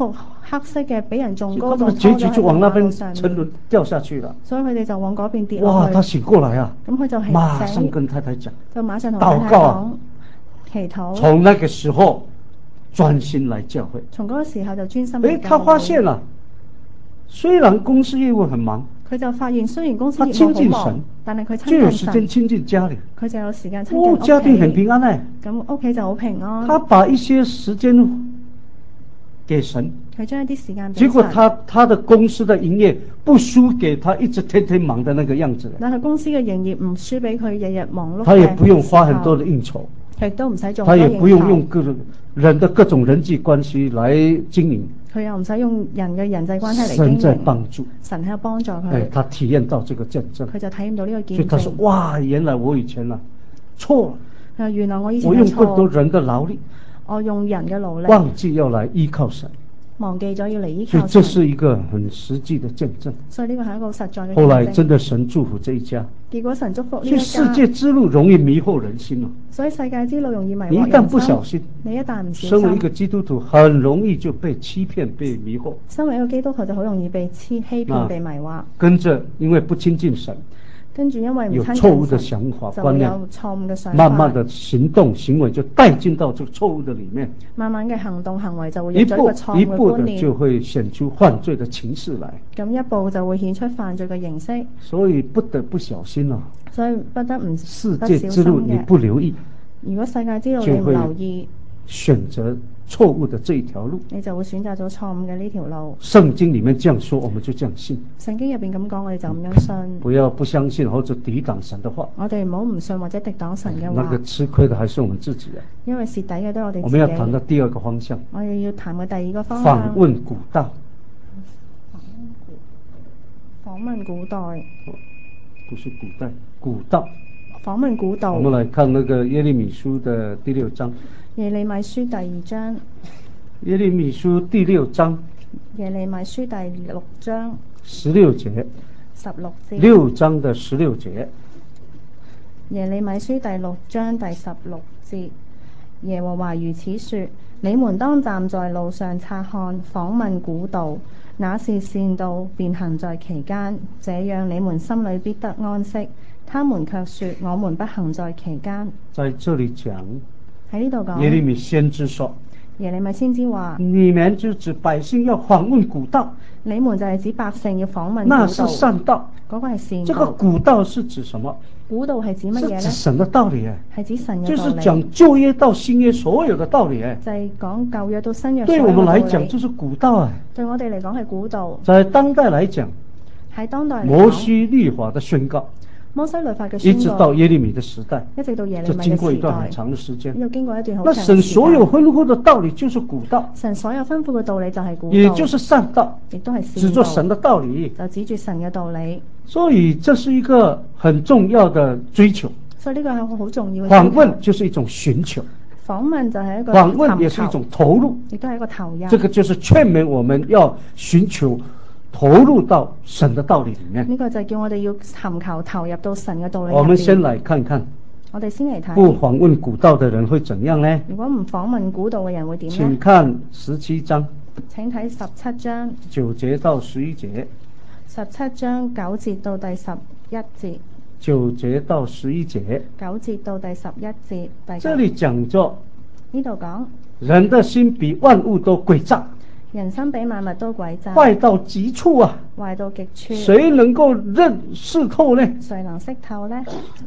黑色嘅俾人仲高， 他們的結局就往那邊沉淪掉下去了。 所以佢哋就往嗰邊跌落哇！ 去。 他醒過來啊， 咁佢就馬上醒， 跟太太講， 就馬上同太太講祈禱。 從那個時候專心來教會。 從嗰個時候就專心嚟教會。 他發現了，雖然公司業務很忙， 佢就發現雖然公司業務好忙，但係佢就有時間親近家裏。 佢就有時間親近屋企。 家庭很平安咧。 咁屋企就好平安。 他把一些時間給神， 佢將一啲時間俾神。 結果他的公司的營業不輸給他一直天天忙的那個樣子。 但係公司嘅營業唔輸俾佢日日忙碌嘅。 他也不用花很多的應酬， 佢都唔使做。 他也不用用各種人的各種人際關係來經營。 佢又唔使用人嘅人際關係嚟經營。 神在幫助， 神喺度幫助佢。 他體驗到這個見證， 佢就體驗到呢個見證。 所以他說：哇，原來我以前錯了。 原來我以前我用更多人的勞力， 我用人嘅勞力， 忘記要來依靠神， 忘記咗要嚟依靠神。 所以這是一個很實際的見證。 所以呢個係一個實在嘅見證。 後來真的神祝福這一家。 結果神祝福呢一家。 所以世界之路容易迷惑人心。 所以世界之路容易迷惑人心。 你一旦不小心， 你一旦唔小心， 身為一個基督徒，很容易就被欺騙、被迷惑。 身為一個基督徒就好容易被欺騙、被迷惑。 跟着，因為不親近神。 跟住因為唔親近神， 有錯誤的想法觀念， 有錯誤嘅想法， 慢慢的行動行為就帶進到這個錯誤的裏面， 慢慢嘅行動行為就會有咗一個錯誤嘅觀念， 一步的就會顯出犯罪的情勢來。 咁一步就會顯出犯罪嘅形式。 所以不得不小心啊！ 所以不得唔世界之路你不留意， 如果世界之路你唔留意， 選擇錯誤的這一條路， 你就會選擇咗錯誤嘅呢條路。 聖經裏面這樣說，我們就這樣信。 聖經入邊咁講，我哋就咁樣信。 不要不相信或者抵擋神的話。 我哋唔好唔信或者抵擋神嘅話。 那個吃虧的還是我們自己啊。 因為蝕底嘅都係我哋自己。 我們要談到第二個方向。 我哋要談嘅第二個方向。 訪問古道。 訪問古代。 不是古代，古道。 訪問古道。 我們來看那個耶利米書的第6章。 耶利米書第2章。 耶利米書第6章。 耶利米書第6章。 16節。 16節。 6章的16節。 耶利米書第6章第16節。耶和華如此說：你們當站在路上察看，訪問古道，那是善道，便行在其間，這樣你們心裡必得安息。他們卻說：我們不行在其間。 在這裡講， 喺呢度講， 耶利米先知說， 耶利米先知話： 你們就指百姓要訪問古道， 你們就係指百姓要訪問古道， 那是善道。 嗰個係善道。 這個古道是指什麼？ 古道係指乜嘢呢？ 是指神的道理誒， 係指神嘅道理。 就是講舊約到新約所有的道理誒。 就係講舊約到新約。 對我們來講，就是古道誒。 對我哋嚟講係古道。 在當代來講， 喺當代嚟講， 摩西律法的宣告。 摩西律法嘅宣告， 一直到耶利米的時代， 一直到耶利米嘅時代， 就經過一段很長的時間。 又經過一段好長嘅時間。 那神所有吩咐的道理就是古道。 神所有吩咐嘅道理就係古道， 也就是善道， 亦都係善道， 指著神的道理， 就指住神嘅道理。 所以這是一個很重要的追求。 所以呢個係好重要嘅。 訪問就是一種尋求， 訪問就係一個訪問也是一種投入， 亦都係一個投入。 這個就是勸勉我們要尋求投入到神的道理裏面。 呢個就叫我哋要尋求投入到神嘅道理裏面。 我們先來看看， 我哋先嚟睇， 不訪問古道的人會怎樣呢？ 如果唔訪問古道嘅人會點呢？ 請看17章， 請睇17章 9節到11節。 17章9節到第11節。 9節到11節。 9節到第11節。 這裡講咗， 呢度講， 人的心比萬物都詭詐。 人心比萬物都詭詐， 壞到極處啊！ 壞到極處， 誰能夠識透呢？ 誰能識透呢？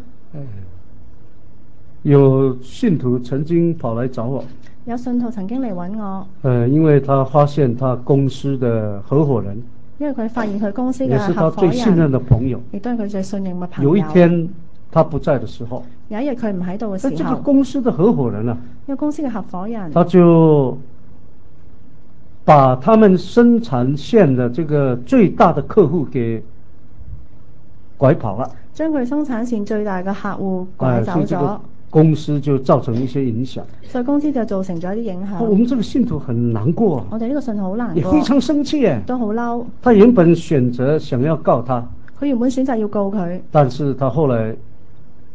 有信徒曾經跑來找我， 有信徒曾經嚟揾我， 因為他發現他公司的合夥人， 因為佢發現佢公司嘅也是他最信任的朋友， 亦都係佢最信任嘅朋友。 有一天他不在的時候， 有一日佢唔喺度嘅時候， 這個公司的合夥人啊， 因為公司嘅合夥人， 他就把他們生產線的這個最大的客戶給拐跑了， 將佢生產線最大嘅客戶拐走咗， 公司就造成一些影響， 所以公司就造成咗一啲影響。 我們這個信徒很難過啊， 我哋呢個信徒好難過， 也非常生氣誒， 都好嬲。 他原本選擇想要告他， 佢原本選擇要告佢， 但是他後來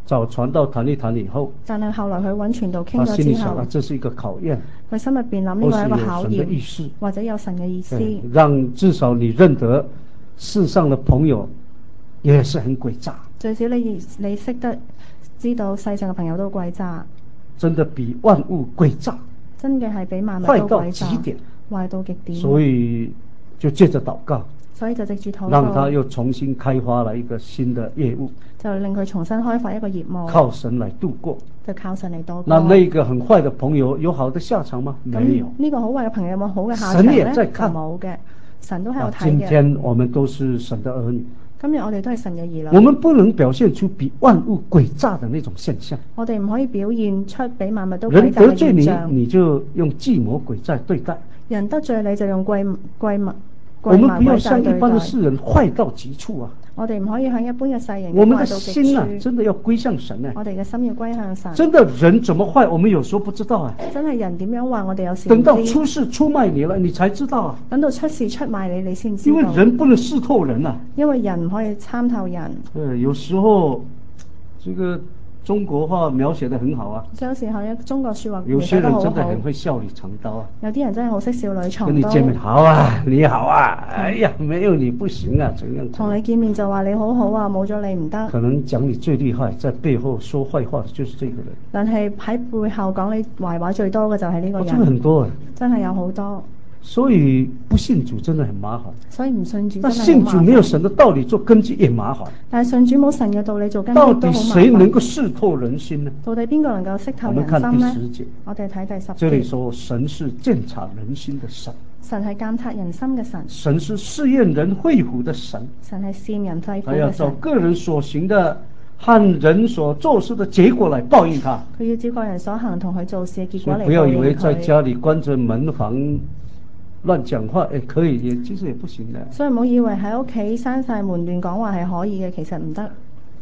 找傳道談一談以後， 但係後來佢揾傳道傾他咗之後， 心裡想啊，這是一個考驗， 佢心入邊諗呢個係一個考或是有神的意驗， 思， 或者有神嘅意思， 讓至少你認得世上的朋友也是很詭詐， 最少你識得知道世上嘅朋友都詭詐， 真的比萬物詭詐， 真嘅係比萬物壞到都詭詐， 極點， 壞到極點。 所以就借着禱告， 所以就藉住禱告， 讓他又重新開發了一個新的業務， 就令佢重新開發一個業務， 靠神來度過。 就靠神嚟度過。 那個很壞的朋友有好的下場嗎？沒有。 呢個好壞嘅朋友有冇好嘅下場神也在看， 冇嘅，神都喺度睇嘅。 今天我們都是神的兒女， 今日我哋都係神嘅兒女。 我們不能表現出比萬物詭詐的那種現象。 我哋唔可以表現出比萬物都詭人詐嘅得罪你， 現象。 你就用計謀詭詐對待。 人得罪你就用詭謀我們不要像一般的詭詐對待。 世人壞到極處啊！ 我哋唔可以向一般嘅世人我們的壞到極心啊， 處。 真的要歸向神啊！ 我哋嘅心要歸向神。 真的人怎麼壞，我們有時候不知道啊。 真係人點樣壞，我哋有時唔知。 等到出事出賣你了，你才知道啊。 等到出事出賣你，你先知道。 因為人不能視透人啊。 因為人唔可以參透人。 有時候這個中國話描寫得很好啊。 有時候中國說話有些人真的好很會笑裏藏刀啊。 有啲人真係好識笑裏藏刀。 跟你見面好啊，你好啊，哎呀，沒有你不行啊，怎樣？ 同你見面就話你好好啊，冇咗你唔得。 可能講你最厲害，在背後說壞話的就是這個人。 但係喺背後講你壞話最多嘅就係呢個人。 真係很多啊。 真係有好多。 所以不信主真的很麻煩。 所以唔信主真係好麻煩。 但信主沒有神的道理做根基也麻煩。 但係信主冇神嘅道理做根基都好麻煩。 到底誰能夠識透人心呢？ 到底邊個能夠識透人心呢？ 我們看第10節。 我哋睇第10節。 這裡說神是鑒察人心的神。 神係監察人心嘅神。 神是試驗人肺腑的神。 神係試驗人肺腑嘅神。 他要照個人所行的和人所做事的結果來報應他。 佢要照個人所行同佢做事嘅結果嚟報應佢。 不要以為在家裡關着門房亂講話，可以，其實也不行的。所以唔好以為喺屋企閂晒門亂講話係可以嘅，其實唔得。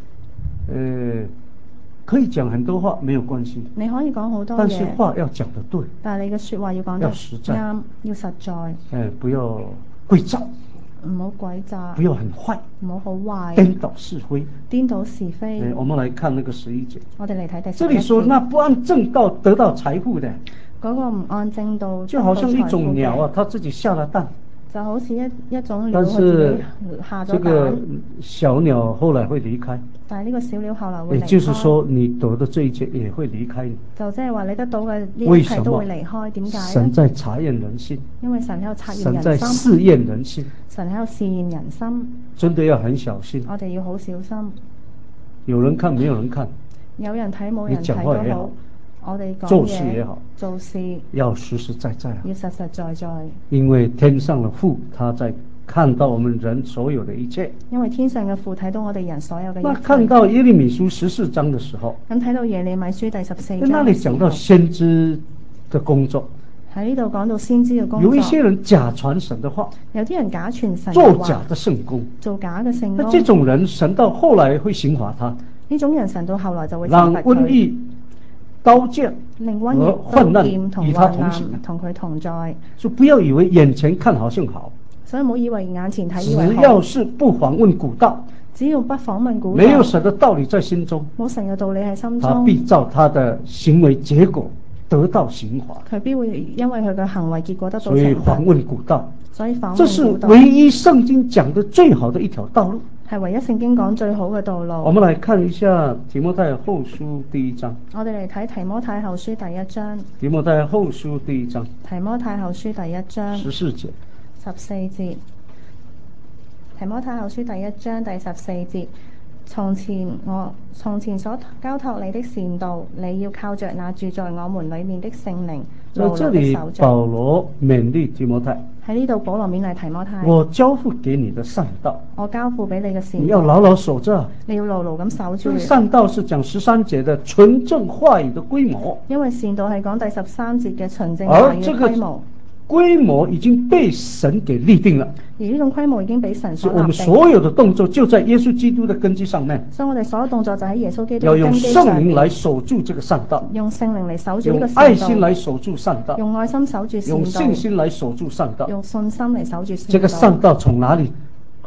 可以講很多話沒有關係。 你可以講好多嘢， 但是話要講得對。 但係你嘅說話要講得啱，要實在。 不要詭詐。 唔好詭詐。 不要很壞。 唔好好壞。 顛倒是非。 顛倒是非。 我們來看那個11節。 我哋嚟睇第11節。 這裡說，那不按正道得到財富的。 嗰個唔按正道， 就好像一種鳥啊，它自己下了蛋， 就好似一種鳥， 但是下咗蛋。 這個小鳥後來會離開， 但係呢個小鳥後來會離開。 也就是說，你得的這一切也會離開你。 就即係話你得到嘅呢一切都會離開，點解？ 神在查驗人心， 因為神喺度查驗人心， 神在試驗人心， 神喺度試驗人心， 真的要很小心。 我哋要好小心。 有人看，沒有人看， 有人睇冇人睇都好。我哋講嘢做事也好， 做事要實實在在， 要實實在在。 因為天上的父，他在看到我們人所有的一切。 因為天上嘅父睇到我哋人所有嘅一切。 那看到耶利米書14章的時候， 咁睇到耶利米書第14章， 那裡講到先知的工作。 喺呢度講到先知嘅工作。 有一些人假傳神的話， 有啲人假傳神嘅話， 做假的聖工， 做假嘅聖工。 那這種人，神到後來會刑罰他。 呢種人神到後來就會懲罰佢。 讓瘟疫、刀劍和患難與他同行， 同佢同在。 就不要以為眼前看好像好， 所以唔好以為眼前睇以為好。 只要是不訪問古道， 只要不訪問古道， 沒有神的道理在心中， 冇神嘅道理喺心中， 他必照他的行為結果得到刑罰。 佢必會因為佢嘅行為結果得到懲罰。 所以訪問古道， 所以訪問古道， 這是唯一聖經講的最好的一條道路。 係唯一聖經講最好嘅道路。 我們來看一下提摩太後書第1章。 我哋嚟睇提摩太後書第1章。 提摩太後書第1章。 提摩太後書第1章。 14節。 14節。提摩太後書第1章第14節。從前所交託你的善道，你要靠着那住在我們裡面的聖靈，牢牢的守着。 保羅勉勵提摩太。 喺呢度保羅勉勵提摩太。 我交付給你的善道， 我交付俾你嘅善道， 你要牢牢守着。 你要牢牢咁守住。 善道是講13節的純正話語的規模。 因為善道係講第13節嘅純正話語嘅規模。 規模已經被神給立定了， 而呢種規模已經被神所立定。 我們所有的動作就在耶穌基督的根基上面。 所以我哋所有動作就喺耶穌基督要用嘅根基上面。 聖靈來守住這個善道， 用聖靈嚟守住呢個善道。 用愛心來守住善道， 用愛心守住善道。 用信心來守住善道。 用信心嚟守住善道。 這個善道從哪裡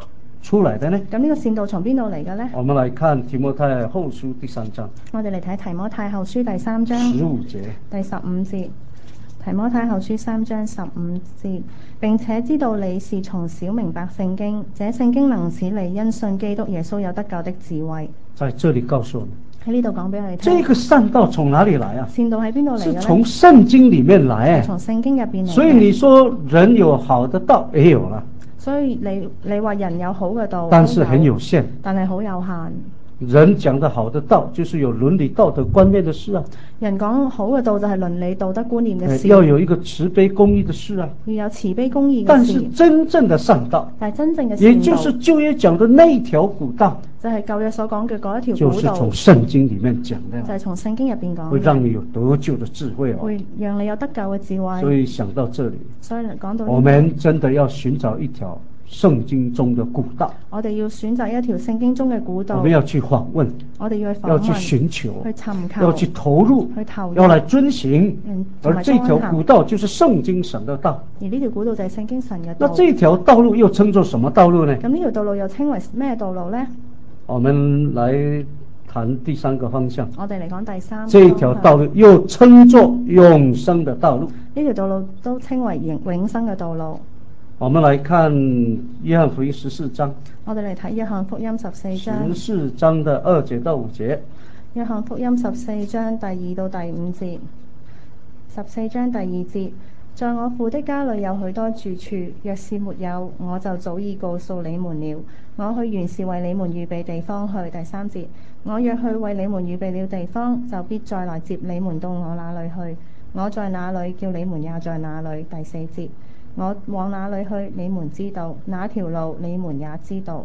出來的呢？ 咁呢個善道從邊度嚟嘅呢？ 我們來看提摩太後書第3章我哋嚟睇提摩太後書第3章 15節。 第15節。提摩太後書3章15節，並且知道你是從小明白聖經，這聖經能使你因信基督耶穌有得救的智慧。 在這裡告訴我們， 喺呢度講俾我哋聽， 這個善道從哪裡來啊？ 善道喺邊度嚟嘅呢？ 是從聖經裡面來。 從聖經入邊嚟嘅。 所以你說人有好的道也有了， 所以你話人有好嘅道， 但是很有限， 但係好有限。 人講的好的道就是有倫理道德觀念的事啊， 人講好嘅道就係倫理道德觀念嘅事， 要有一個慈悲公義的事啊， 要有慈悲公義嘅事。 但是真正的善道， 但係真正嘅善道， 也就是舊約講的那一條古道， 就係舊約所講嘅嗰一條古道， 就是從聖經裡面講的， 就係從聖經入邊講， 會讓你有得救的智慧哦， 會讓你有得救嘅智慧。 所以想到這裡， 所以講到我們真的要尋找一條聖經中的古道， 我哋要選擇一條聖經中嘅古道， 我們要去訪問， 我哋要去訪問， 要去尋求， 去尋求， 要去投入， 要來遵行。而這條古道就是聖經神的道。 而呢條古道就係聖經神嘅道。 那這條道路又稱作什麼道路呢？ 咁呢條道路又稱為咩道路呢？ 我們來談第3個方向。 我哋嚟講第3個。 這條道路又稱作永生的道路。 呢條道路都稱為永生嘅道路。 我們來看約翰福音14章。 我哋嚟睇約翰福音14章。 14章的2節到5節。 約翰福音14章第2到第5節。14章第2節，在我父的家裏有許多住處，若是沒有，我就早已告訴你們了。我去原是為你們預備地方去。第3節，我若去為你們預備了地方，就必再來接你們到我那裏去。我在哪裏，叫你們也在哪裏。第4節，我往哪裏去，你們知道，哪條路你們也知道。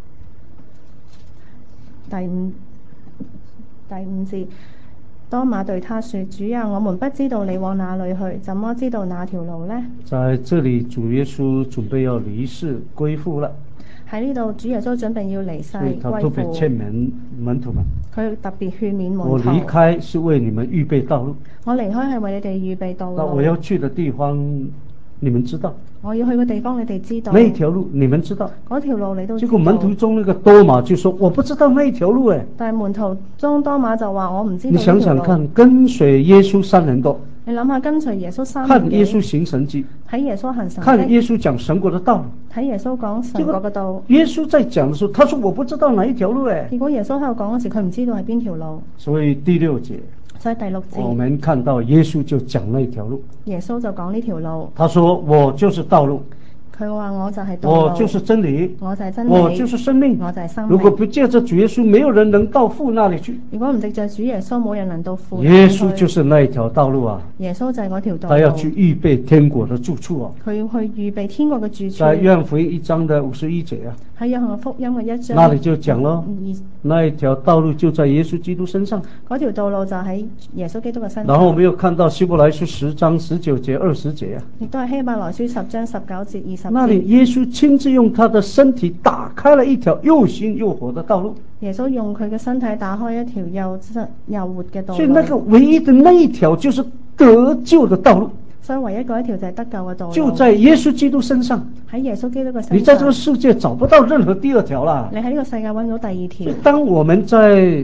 第五節，多馬對他說：主啊，我們不知道你往哪裏去，怎麼知道哪條路呢？ 在這裏主耶穌準備要離世歸父了。喺呢度主耶穌準備要離世歸父。 他特別勸勉門徒們。 佢特別勸勉門徒。 我離開是為你們預備道路。 我離開係為你哋預備道路。 那我要去的地方，你們知道。 我要去嘅地方，你哋知道。 那條路你們知道。 嗰條路你都知道。 結果門徒中那個多馬就說：我不知道那條路。 但係門徒中多馬就話：我唔知道。 你想想看，跟隨耶穌3年多。 你諗下，跟隨耶穌3年。 看耶穌行神蹟。 睇耶穌行神蹟。 看耶穌講神國的道。 睇耶穌講神國嘅道。 耶穌在講的時候，他說：我不知道哪一條路。 結果耶穌喺度講嗰時，佢唔知道係邊條路。 所以第6節。 所以第6節， 我們看到耶穌就講那條路。 耶穌就講呢條路。 他說：我就是道路。 佢話我就係道路， 我就是真理， 我就係真理， 我就是生命， 我就係生命。 如果不借着主耶穌，沒有人能到父那裡去。 如果唔藉着主耶穌，冇人能到父。 耶穌就是那一條道路啊！ 耶穌就係嗰條道路。 他要去預備天國的住處啊！ 佢要去預備天國嘅住處。 在約翰福音1章的51節啊。 喺約翰福音嘅1章。 那裡就講咯，那一條道路就在耶穌基督身上。 嗰條道路就喺耶穌基督嘅身上。 然後我們又看到希伯來書10章19節20節啊。 亦都係希伯來書10章19節20節。 那裡耶穌親自用他的身體打開了一條又新又活的道路。 耶穌用佢嘅身體打開一條又活嘅道路。 所以那個唯一的那一條就是得救的道路。 所以唯一嗰一條就係得救嘅道路。 就在耶穌基督身上。 喺耶穌基督嘅身上。 你在這個世界找不到任何第二條啦。 你喺呢個世界揾到第2條。 當我們在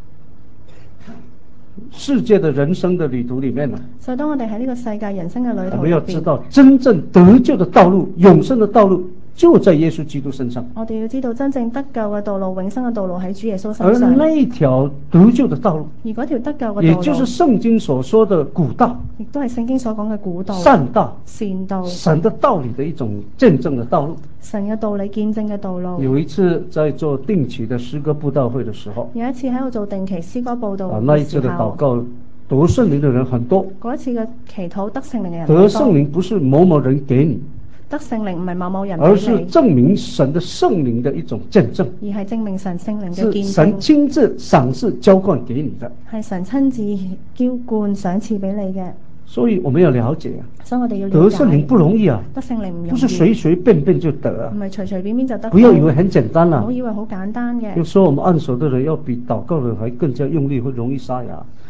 世界的人生的旅途裡面呢， 所以當我哋喺呢個世界人生嘅旅途， 我們要知道真正得救的道路、永生的道路就在耶穌基督身上。 我哋要知道真正得救嘅道路、永生嘅道路喺主耶穌身上。 而那一條得救的道路， 而嗰條得救嘅道路， 也就是聖經所說的古道， 亦都係聖經所講嘅古道、 善道、 善道、 神的道理的一種見證的道路。 神嘅道理見證嘅道路。 有一次在做定期的詩歌佈道會的時候， 有一次喺度做定期詩歌佈道會嘅時候， 那一次的禱告得聖靈的人很多。 嗰一次嘅祈禱得聖靈嘅人得聖靈不是某某人給你， 得聖靈唔係某某人， 而是證明神的聖靈的一種見證， 而係證明神聖靈嘅見證， 是神親自賞賜澆灌給你的， 係神親自澆灌賞賜俾你嘅。 所以我們要了解啊， 所以我哋要得聖靈不容易啊， 得聖靈唔容易， 不是隨隨便便就得啊， 唔係隨隨便便就得。 不要以為很簡單啦， 唔好以為好簡單嘅。 有時候我們按手的人要比禱告的人還更加用力，會容易沙啞。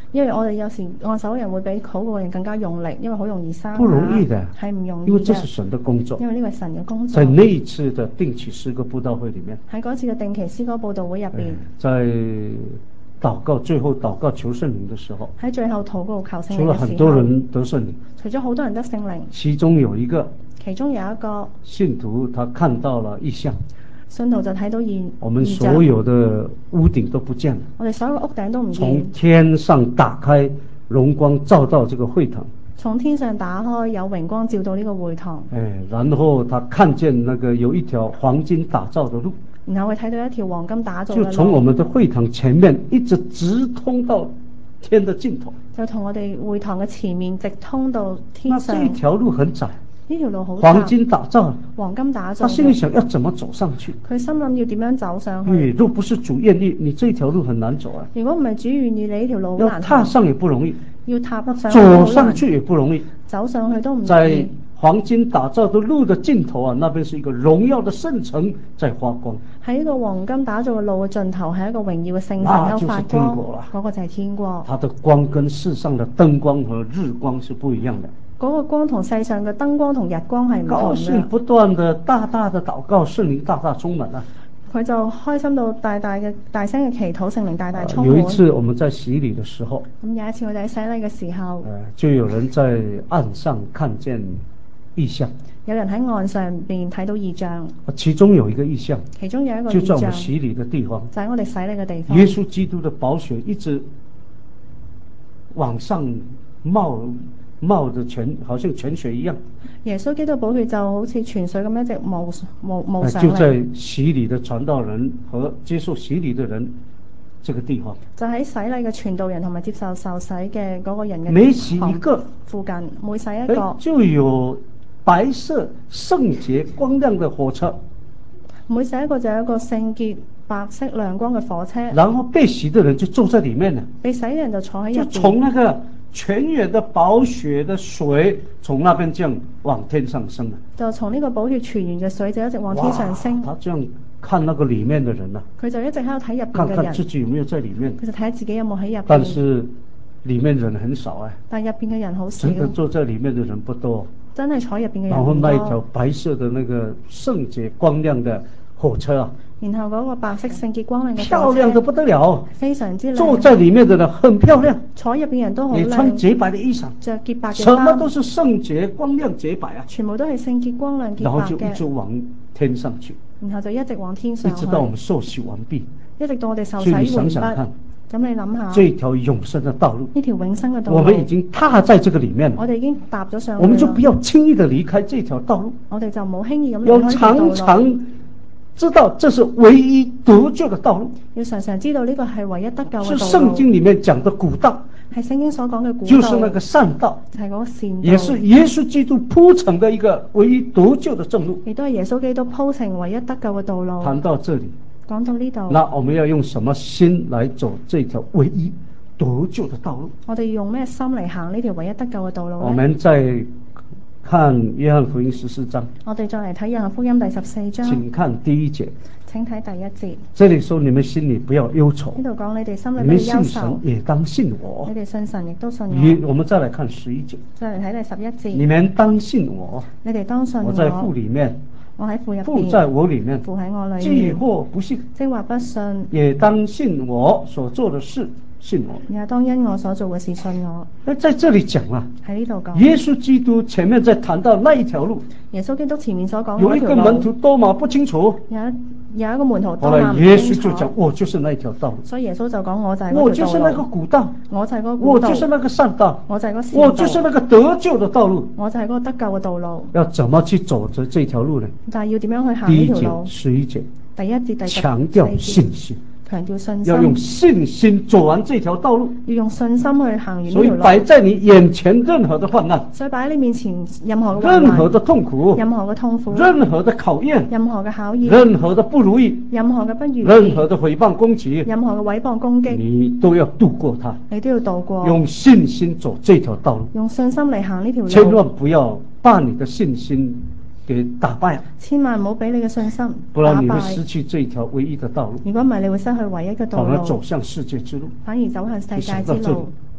因為我哋有時按手嘅人會比好過嘅人更加用力，因為好容易生不容易的， 係唔容易嘅， 因為這是神的工作。 因為呢個係神嘅工作。 在那一次的定期詩歌佈道會裏面， 喺嗰次嘅定期詩歌佈道會入邊， 在禱告最後禱告求聖靈的時候， 喺最後禱告求聖靈嘅時候， 除了很多人得聖靈， 除咗好多人得聖靈， 其中有一個信徒他看到了異象， 信徒就睇到異象， 我們所有的屋頂都不見了， 我哋所有嘅屋頂都唔見， 從天上打開榮光照到這個會堂， 從天上打開有榮光照到呢個會堂， 然後他看見那個有一條黃金打造的路， 然後會睇到一條黃金打造嘅路， 就從我們的會堂前面一直直通到天的盡頭， 就同我哋會堂嘅前面直通到天上。 那這條路很窄， 呢條路好窄， 黃金打造， 黃金打造。 他心裏想要怎麼走上去？ 佢心諗要點樣走上去？ 若不是主願意，你這條路很難走啊。 如果唔係主願意，你呢條路好難要踏上也不容易， 要踏上走上去也不容易， 走上去都唔容易。 在黃金打造的路的盡頭啊，那邊是一個榮耀的聖城在發光。 喺呢個黃金打造嘅路嘅盡頭係一個榮耀嘅聖城喺度發光，嗰個就係天國。 它的光跟世上的燈光和日光是不一樣的。 嗰個光同世上嘅燈光同日光係唔同嘅。高興不斷的大大的禱告，聖靈大大充滿啊！ 佢就開心到大聲嘅祈禱，聖靈大大充滿。 有一次我們在洗禮的時候， 有一次我哋喺洗禮嘅時候， 就有人在岸上看見異象。 有人喺岸上邊睇到異象。 其中有一個異象， 其中有一個異象， 就在我們洗禮的地方， 就喺我哋洗禮嘅地方。 耶穌基督的寶血一直往上冒着好像泉水一樣。 耶穌基督寶血就好似泉水咁一直冒上嚟。 就在洗禮的傳道人和接受洗禮的人這個地方。 就喺洗禮嘅傳道人同埋接受受洗嘅嗰個人嘅每洗一個附近，每洗一個就有白色聖潔光亮的火車。 每洗一個就有一個聖潔白色亮光嘅火車。 然後被洗的人就坐在裡面了。 被洗嘅人就坐喺入邊。 就從那個泉源的寶血的水從那邊這樣往天上升了。就從呢個寶血泉源嘅水就一直往天上升。 他這樣看那個裡面的人啊， 佢就一直喺度睇入邊嘅人， 看看自己有沒有在裡面。 佢就睇下自己有冇喺入邊。 但是裡面人很少啊。 但入邊嘅人好少。 真的坐在裡面的人不多。 真係坐入邊嘅人。 然後那一條白色的那個聖潔光亮的火車啊。 然後嗰個白色聖潔光亮嘅漂亮得不得了， 非常之靚。 坐在裡面的人很漂亮， 坐入邊人都好靚， 也穿潔白的衣裳， 着潔白嘅衫， 什麼都是聖潔光亮潔白啊， 全部都係聖潔光亮潔白嘅。 然後就一直往天上去， 然後就一直往天上去， 一直到我們受洗完畢， 一直到我哋受洗完畢。 所以你想想看， 咁你諗下， 這條永生的道路， 呢條永生嘅道路， 我們已經踏在這個裡面了， 我哋已經踏咗上去， 我們就不要輕易的離開這條道路， 我哋就唔好輕易咁離開要呢條道路， 常常知道這是唯一得救的道路， 要常常知道呢個係唯一得救嘅道路， 是聖經裡面講的古道， 係聖經所講嘅古道， 就是那個善道， 就係嗰個善道， 也是耶穌基督鋪成的一個唯一得救的正路， 亦都係耶穌基督鋪成唯一得救嘅道路。 談到這裡， 講到呢度， 那我們要用什麼心來走這條唯一得救的道路？ 我哋要用咩心嚟行呢條唯一得救嘅道路呢？ 我們再看約翰福音14章， 我哋再嚟睇約翰福音第14章， 請看第一節， 請睇第一節。 這裡說你們心裡不要憂愁， 呢度講你哋心裡你們不要憂信神愁， 也當信我。 你哋信神亦都信我。 我們再來看11節， 再嚟睇第11節， 你們當信我， 你哋當信我。 我在父裡面， 我喺父入邊， 父在我裡面， 父喺我裡面。 既或不信， 即或不信， 也當信我所做的事，信我。 也當因我所做嘅事信我。 那在這裡講啊， 喺呢度講， 耶穌基督前面在談到那一條路， 耶穌基督前面所講有一個門徒多馬不清楚， 有一個門徒多馬馬唔清楚。後來耶穌就講，我就是那一條道路。 所以耶穌就講，我就係嗰條道路， 我就是那個古道， 我就係嗰個古道， 我就是那個善道， 我就係嗰個善道， 我就是那個得救的道路， 我就係嗰個得救嘅道路。 要怎麼去走這條路呢？ 但係要點樣去行呢條路？ 第1節、11節， 第1節、第14節， 強調信心。 強調信心， 要用信心走完這條道路， 要用信心去行完呢條路。 所以擺在你眼前任何的患難， 所以擺喺你面前任何嘅任何的痛苦， 任何嘅痛苦， 任何的考驗， 任何嘅考驗， 任何的不如意， 任何嘅不如意， 任何的誹謗攻擊， 任何嘅誹謗攻擊， 你都要度過它， 你都要度過， 用信心走這條道路， 用信心嚟行呢條路， 千萬不要把你的信心給打敗， 千萬唔好俾你嘅信心， 不然你會失去這條唯一的道路。 如果唔係，你會失去唯一嘅道路， 反而走向世界之路。 反而走向世界之路。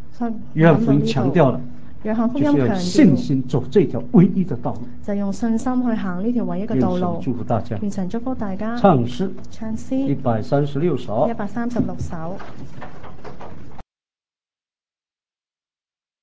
所以約翰福音強調了， 約翰福音就是要強信調心走這條唯一的道路。 就用信心去行呢條唯一嘅道願神路。 祝福大家。 願神祝福大家。 唱詩唱詩 136首。 136首。